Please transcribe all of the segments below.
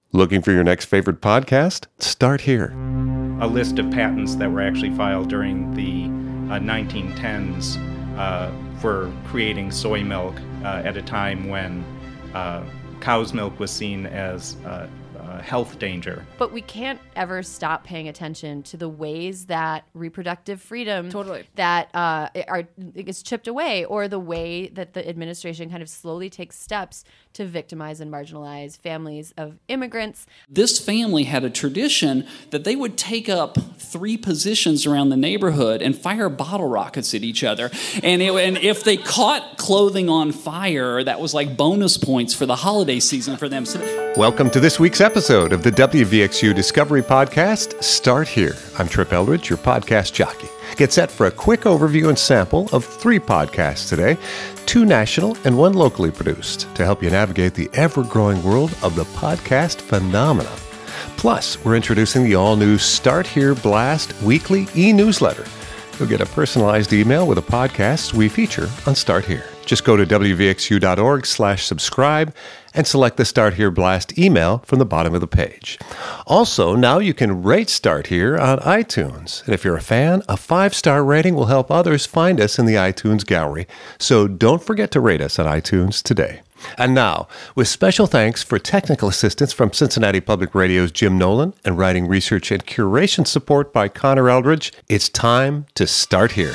Looking for your next favorite podcast? Start here. A list of patents that were actually filed during the 1910s for creating soy milk at a time when cow's milk was seen as a health danger. But we can't ever stop paying attention to the ways that reproductive freedom that is chipped away, or the way that the administration kind of slowly takes steps to victimize and marginalize families of immigrants. This family had a tradition that they would take up 3 positions around the neighborhood and fire bottle rockets at each other. And if they caught clothing on fire, that was like bonus points for the holiday season for them. Welcome to this week's episode of the WVXU Discovery Podcast, Start Here. I'm Trip Eldridge, your podcast jockey. Get set for a quick overview and sample of 3 podcasts today, 2 national and 1 locally produced, to help you navigate the ever-growing world of the podcast phenomenon. Plus, we're introducing the all-new Start Here Blast weekly e-newsletter. You'll get a personalized email with the podcasts we feature on Start Here. Just go to wvxu.org/subscribe and select the Start Here Blast email from the bottom of the page. Also, now you can rate Start Here on iTunes. And if you're a fan, a 5-star rating will help others find us in the iTunes gallery. So don't forget to rate us on iTunes today. And now, with special thanks for technical assistance from Cincinnati Public Radio's Jim Nolan and writing, research, and curation support by Connor Eldridge, it's time to Start Here.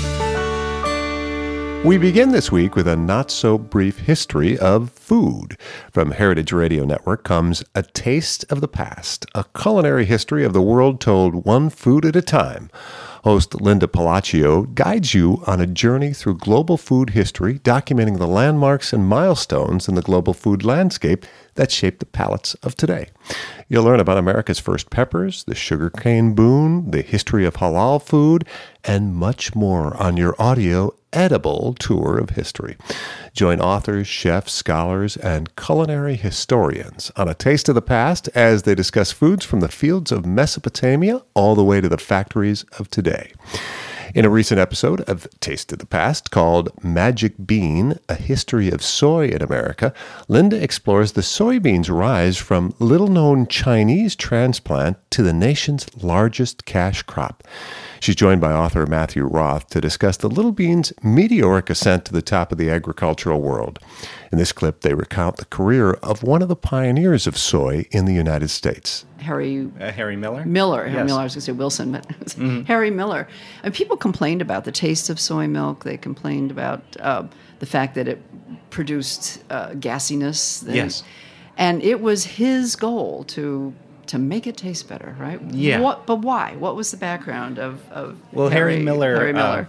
We begin this week with a not-so-brief history of food. From Heritage Radio Network comes A Taste of the Past, a culinary history of the world told one food at a time. Host Linda Palacio guides you on a journey through global food history, documenting the landmarks and milestones in the global food landscape that shape the palates of today. You'll learn about America's first peppers, the sugarcane boom, the history of halal food, and much more on your audio edible tour of history. Join authors, chefs, scholars, and culinary historians on A Taste of the Past as they discuss foods from the fields of Mesopotamia all the way to the factories of today. In a recent episode of Taste of the Past called Magic Bean, A History of Soy in America, Linda explores the soybeans' rise from little-known Chinese transplant to the nation's largest cash crop. She's joined by author Matthew Roth to discuss the little bean's meteoric ascent to the top of the agricultural world. In this clip, they recount the career of one of the pioneers of soy in the United States. Harry Miller? Yes. Harry Miller, I was going to say Wilson, but Harry Miller. And people complained about the taste of soy milk. They complained about the fact that it produced gassiness. Yes. And it was his goal to make it taste better, right? Yeah. But why? What was the background of Harry Miller? Harry Miller.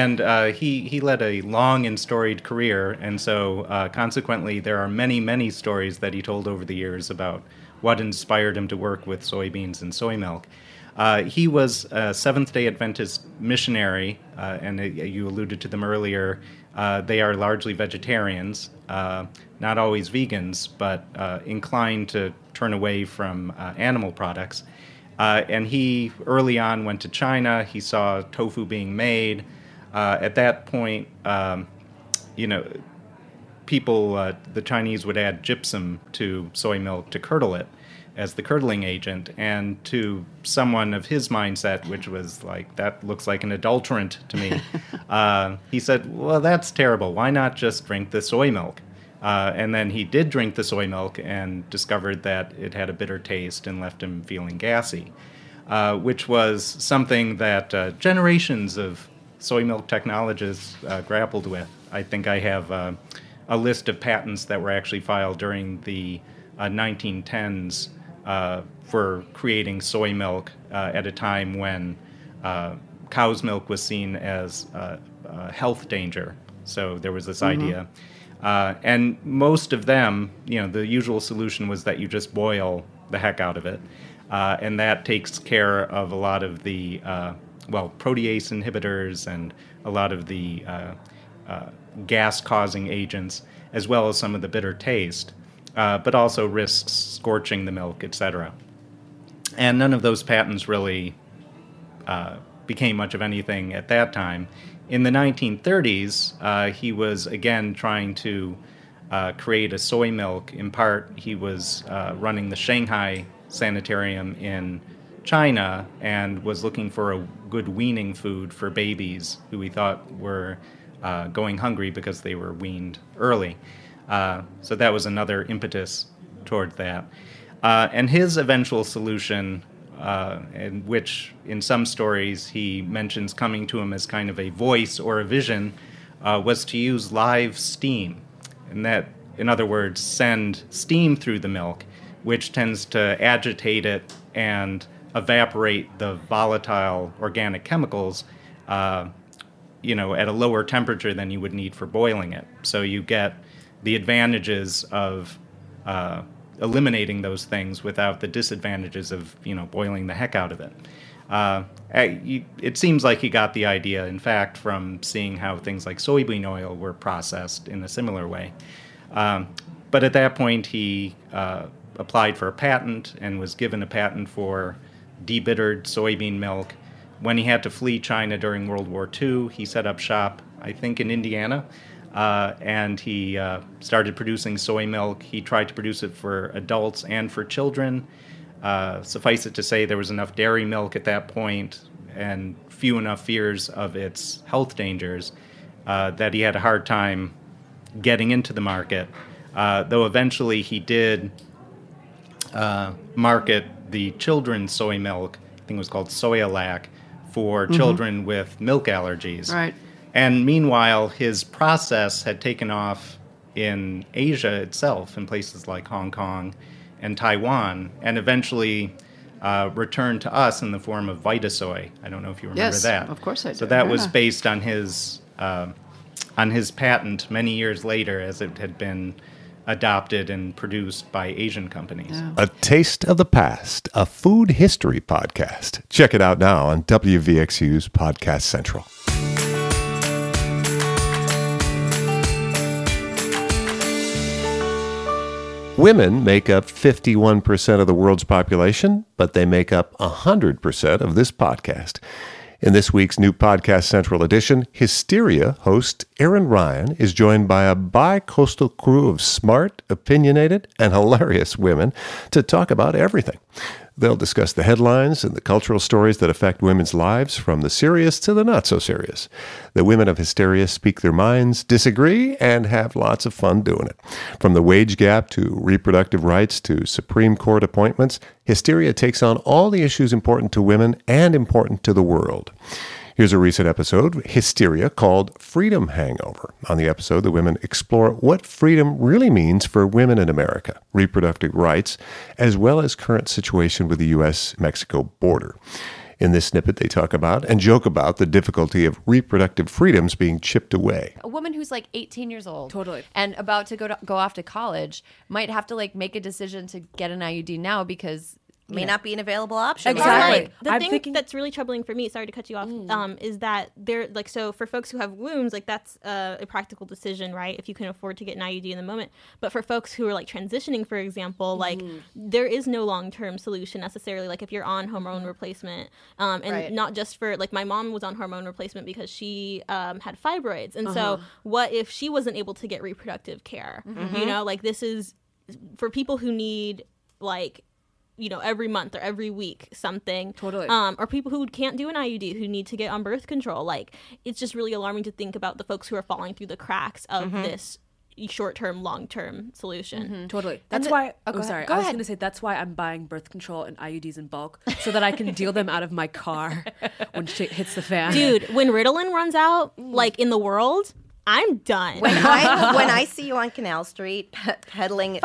He led a long and storied career, and so consequently there are many, many stories that he told over the years about what inspired him to work with soybeans and soy milk. He was a Seventh-day Adventist missionary, and you alluded to them earlier. They are largely vegetarians, not always vegans, but inclined to turn away from animal products. And he early on went to China. He saw tofu being made. At that point, people, the Chinese would add gypsum to soy milk to curdle it as the curdling agent. And to someone of his mindset, which was like, that looks like an adulterant to me, he said, well, that's terrible. Why not just drink the soy milk? And then he did drink the soy milk and discovered that it had a bitter taste and left him feeling gassy, which was something that generations of soy milk technologists grappled with. I think I have a list of patents that were actually filed during the 1910s for creating soy milk at a time when cow's milk was seen as a health danger. So there was this idea. And most of them, the usual solution was that you just boil the heck out of it. And that takes care of a lot of the, protease inhibitors and a lot of the gas-causing agents, as well as some of the bitter taste, but also risks scorching the milk, etc. And none of those patents really became much of anything at that time. In the 1930s, he was again trying to create a soy milk. In part, he was running the Shanghai Sanitarium in China and was looking for a good weaning food for babies who he thought were going hungry because they were weaned early. So that was another impetus toward that. And his eventual solution, in which in some stories he mentions coming to him as kind of a voice or a vision, was to use live steam. And that, in other words, send steam through the milk, which tends to agitate it and evaporate the volatile organic chemicals, at a lower temperature than you would need for boiling it. So you get the advantages of eliminating those things without the disadvantages of, boiling the heck out of it. It seems like he got the idea, in fact, from seeing how things like soybean oil were processed in a similar way. But at that point, he applied for a patent and was given a patent for debittered soybean milk. When he had to flee China during World War II, he set up shop, I think, in Indiana, and he started producing soy milk. He tried to produce it for adults and for children. Suffice it to say, there was enough dairy milk at that point and few enough fears of its health dangers that he had a hard time getting into the market, though eventually he did market the children's soy milk, I think it was called Soyalac, for children with milk allergies. Right. And meanwhile, his process had taken off in Asia itself, in places like Hong Kong and Taiwan, and eventually returned to us in the form of Vitasoy. I don't know if you remember that. Yes, of course I do. So that was based on his patent many years later, as it had been adopted and produced by Asian companies. Yeah. A Taste of the Past, a food history podcast. Check it out now on WVXU's Podcast Central. Women make up 51% of the world's population, but they make up 100% of this podcast. In this week's new Podcast Central edition, Hysteria host Erin Ryan is joined by a bi-coastal crew of smart, opinionated, and hilarious women to talk about everything. They'll discuss the headlines and the cultural stories that affect women's lives, from the serious to the not-so-serious. The women of Hysteria speak their minds, disagree, and have lots of fun doing it. From the wage gap to reproductive rights to Supreme Court appointments, Hysteria takes on all the issues important to women and important to the world. Here's a recent episode, Hysteria, called Freedom Hangover. On the episode, the women explore what freedom really means for women in America, reproductive rights, as well as current situation with the U.S.-Mexico border. In this snippet, they talk about and joke about the difficulty of reproductive freedoms being chipped away. A woman who's like 18 years old, Totally, and about to go off to college might have to make a decision to get an IUD now because may not be an available option. Exactly. The thing that's really troubling for me, sorry to cut you off, is that they're so for folks who have wombs, that's a practical decision, right? If you can afford to get an IUD in the moment. But for folks who are transitioning, for example, there is no long-term solution necessarily. If you're on hormone replacement, and not just for my mom was on hormone replacement because she had fibroids, and so what if she wasn't able to get reproductive care? This is for people who need every month or every week something. Totally. Or people who can't do an IUD, who need to get on birth control. It's just really alarming to think about the folks who are falling through the cracks of this short-term, long-term solution. Totally. That's why... I was going to say, that's why I'm buying birth control and IUDs in bulk, so that I can deal them out of my car when shit hits the fan. Dude, when Ritalin runs out, in the world... I'm done. When I see you on Canal Street peddling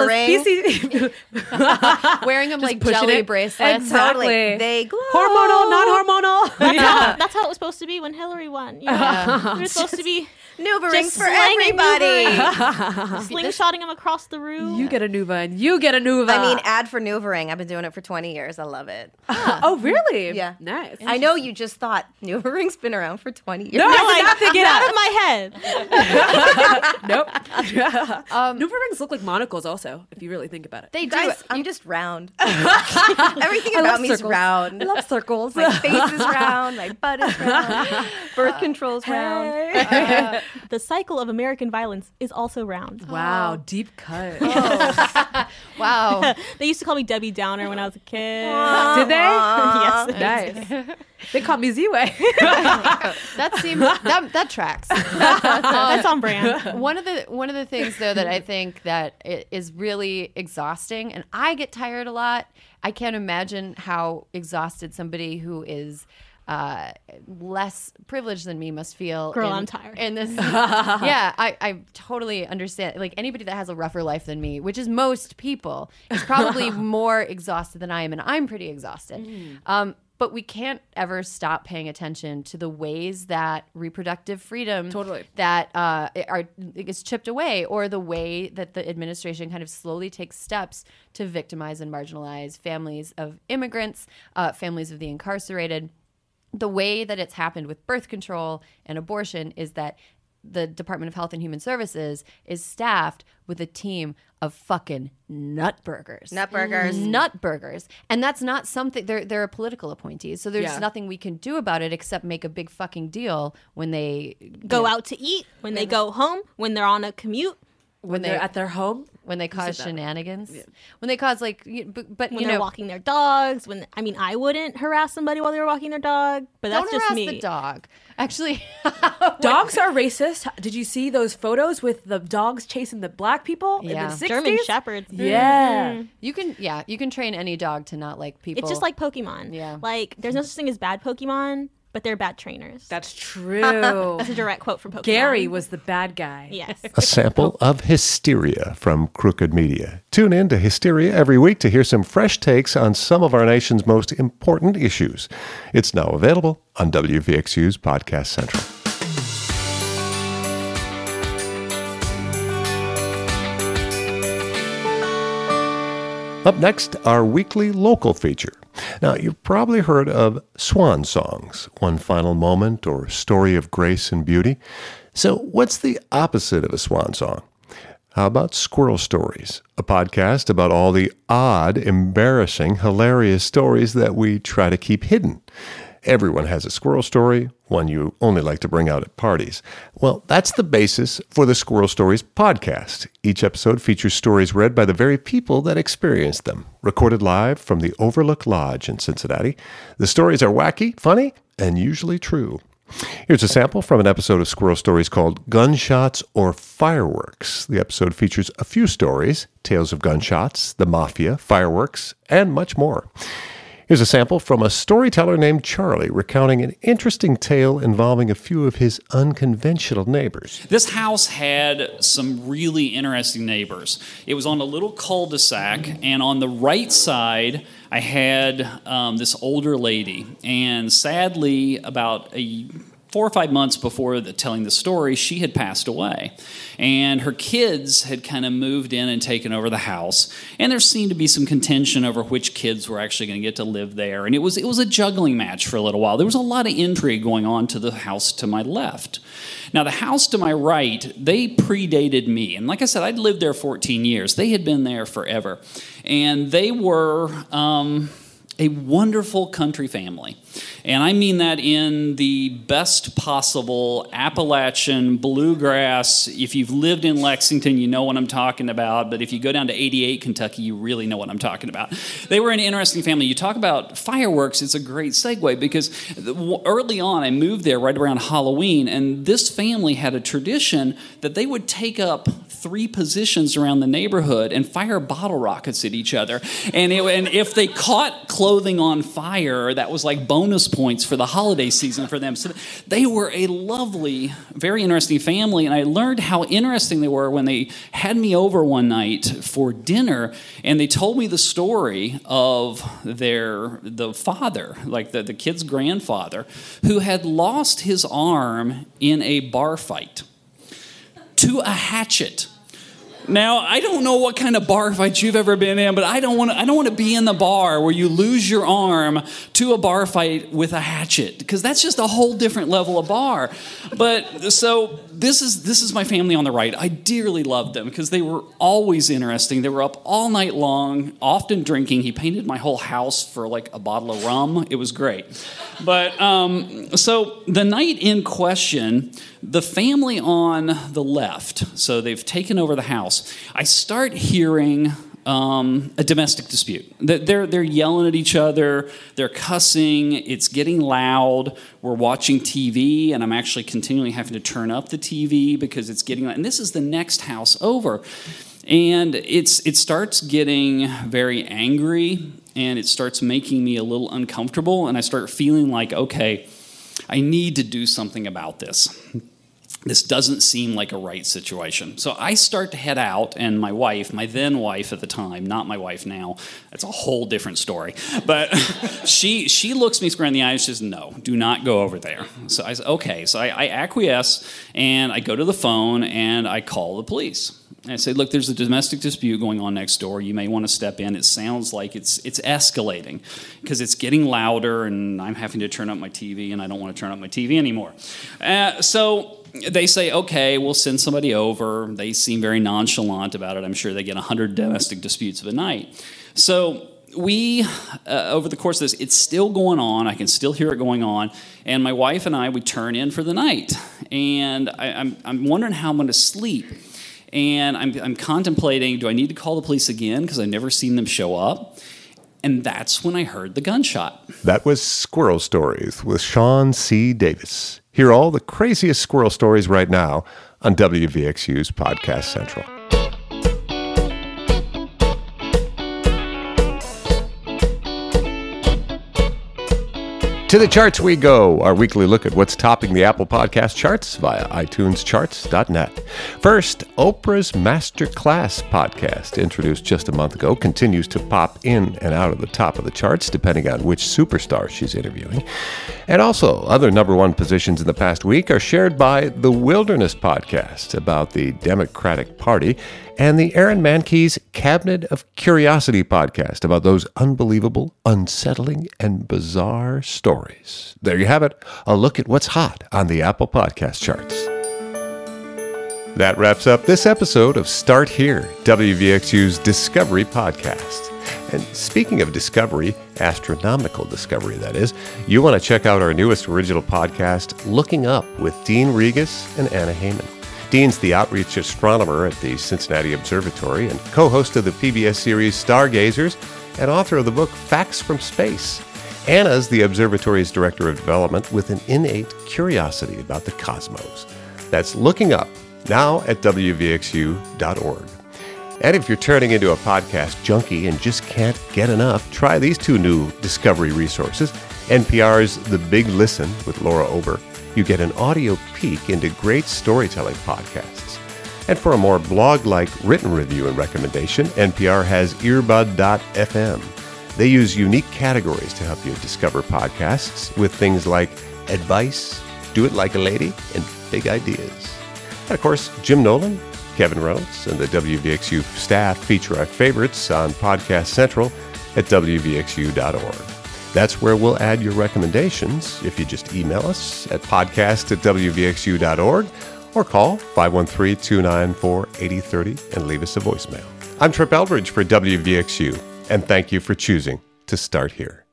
$5 NuvaRing, wearing them jelly bracelets. Exactly. Totally. They glow. Hormonal, not hormonal. That's how it was supposed to be when Hillary won. It was supposed to be NuvaRings for everybody. Slingshotting them across the room. You get a Nuva and you get a Nuva. Ad for NuvaRing. I've been doing it for 20 years. I love it. Oh, really? Yeah. Nice. I know you just thought NuvaRing's been around for 20 years. No, I did not think get out of my head. Nope. Newborns look like monocles also, if you really think about it. They do. Guys, I'm just round. Everything about me is round. I love circles. My face is round. My butt is round. Birth control's round. The cycle of American violence is also round. Wow, deep cut. Wow. They used to call me Debbie Downer when I was a kid. Did they? Yes. Nice. They call me Z-Way. That seems that tracks. That's on brand. One of the things though that I think that is really exhausting, and I get tired a lot. I can't imagine how exhausted somebody who is less privileged than me must feel. Girl, I'm tired. In this, yeah, I totally understand. Like anybody that has a rougher life than me, which is most people, is probably more exhausted than I am, and I'm pretty exhausted. But we can't ever stop paying attention to the ways that reproductive freedom that is chipped away, or the way that the administration kind of slowly takes steps to victimize and marginalize families of immigrants, families of the incarcerated. The way that it's happened with birth control and abortion is that the Department of Health and Human Services is staffed with a team of fucking nutburgers. Nutburgers. And that's not something, they're political appointees, so there's nothing we can do about it except make a big fucking deal when they go out to eat, when they go home, when they're on a commute. When they're at their home, when they cause shenanigans, when they cause but when they're walking their dogs. I wouldn't harass somebody while they were walking their dog, but that's just me. Don't harass the dog. Actually, dogs are racist. Did you see those photos with the dogs chasing the black people in the 60s? German shepherds. Yeah, you can train any dog to not like people. It's just like Pokemon. Yeah, like there's no such thing as bad Pokemon, but they're bad trainers. That's true. That's a direct quote from Pokemon. Gary was the bad guy. Yes. A sample of Hysteria from Crooked Media. Tune in to Hysteria every week to hear some fresh takes on some of our nation's most important issues. It's now available on WVXU's Podcast Central. Up next, our weekly local feature. Now, you've probably heard of swan songs, one final moment or story of grace and beauty. So what's the opposite of a swan song? How about Squirrel Stories, a podcast about all the odd, embarrassing, hilarious stories that we try to keep hidden? Everyone has a squirrel story, one you only like to bring out at parties. Well, that's the basis for the Squirrel Stories podcast. Each episode features stories read by the very people that experienced them, recorded live from the Overlook Lodge in Cincinnati. The stories are wacky, funny, and usually true. Here's a sample from an episode of Squirrel Stories called Gunshots or Fireworks. The episode features a few stories, tales of gunshots, the mafia, fireworks, and much more. Here's a sample from a storyteller named Charlie recounting an interesting tale involving a few of his unconventional neighbors. This house had some really interesting neighbors. It was on a little cul-de-sac, and on the right side, I had this older lady. And sadly, about 4 or 5 months before telling the story, she had passed away. And her kids had kind of moved in and taken over the house. And there seemed to be some contention over which kids were actually going to get to live there. And it was a juggling match for a little while. There was a lot of intrigue going on to the house to my left. Now, the house to my right, they predated me. And like I said, I'd lived there 14 years. They had been there forever. And they were a wonderful country family. And I mean that in the best possible Appalachian bluegrass. If you've lived in Lexington, you know what I'm talking about. But if you go down to 88 Kentucky, you really know what I'm talking about. They were an interesting family. You talk about fireworks, it's a great segue because early on, I moved there right around Halloween, and this family had a tradition that they would take up 3 positions around the neighborhood and fire bottle rockets at each other. And if they caught clothing on fire, that was like bonus points for the holiday season for them. So they were a lovely, very interesting family, and I learned how interesting they were when they had me over one night for dinner, and they told me the story of the father, like the kid's grandfather, who had lost his arm in a bar fight to a hatchet. Now, I don't know what kind of bar fight you've ever been in, but I don't want to be in the bar where you lose your arm to a bar fight with a hatchet, because that's just a whole different level of bar. But so this is my family on the right. I dearly loved them because they were always interesting. They were up all night long, often drinking. He painted my whole house for like a bottle of rum. It was great. But so the night in question, the family on the left, so they've taken over the house. I start hearing a domestic dispute. They're yelling at each other. They're cussing. It's getting loud. We're watching TV, and I'm actually continually having to turn up the TV because it's getting loud. And this is the next house over. And it starts getting very angry, and it starts making me a little uncomfortable, and I start feeling like, okay, I need to do something about this. This doesn't seem like a right situation. So I start to head out, and my wife, my then wife at the time, not my wife now, that's a whole different story, but she looks me square in the eye and says, no, do not go over there. So I said, okay. So I acquiesce, and I go to the phone, and I call the police. And I say, look, there's a domestic dispute going on next door. You may want to step in. It sounds like it's escalating because it's getting louder, and I'm having to turn up my TV, and I don't want to turn up my TV anymore. So they say, okay, we'll send somebody over. They seem very nonchalant about it. I'm sure they get 100 domestic disputes of a night. So we, over the course of this, it's still going on. I can still hear it going on. And my wife and I, we turn in for the night. And I'm wondering how I'm going to sleep. And I'm contemplating, do I need to call the police again? Because I've never seen them show up. And that's when I heard the gunshot. That was Squirrel Stories with Sean C. Davis. Hear all the craziest squirrel stories right now on WVXU's Podcast Central. To the charts we go, our weekly look at what's topping the Apple Podcast charts via iTunescharts.net. First, Oprah's Masterclass podcast, introduced just a month ago, continues to pop in and out of the top of the charts, depending on which superstar she's interviewing. And also, other number one positions in the past week are shared by the Wilderness podcast about the Democratic Party and the Aaron Mahnke's Cabinet of Curiosity podcast about those unbelievable, unsettling, and bizarre stories. There you have it, a look at what's hot on the Apple Podcast charts. That wraps up this episode of Start Here, WVXU's Discovery podcast. And speaking of discovery, astronomical discovery that is, you want to check out our newest original podcast, Looking Up, with Dean Regas and Anna Heyman. Dean's the outreach astronomer at the Cincinnati Observatory and co-host of the PBS series Stargazers and author of the book Facts from Space. Anna's the observatory's director of development with an innate curiosity about the cosmos. That's Looking Up, now at WVXU.org. And if you're turning into a podcast junkie and just can't get enough, try these two new discovery resources. NPR's The Big Listen with Laura Ober. You get an audio peek into great storytelling podcasts. And for a more blog-like written review and recommendation, NPR has Earbud.fm. They use unique categories to help you discover podcasts with things like advice, do it like a lady, and big ideas. And of course, Jim Nolan, Kevin Reynolds, and the WVXU staff feature our favorites on Podcast Central at WVXU.org. That's where we'll add your recommendations if you just email us at podcast@wvxu.org or call 513-294-8030 and leave us a voicemail. I'm Trip Eldridge for WVXU, and thank you for choosing to start here.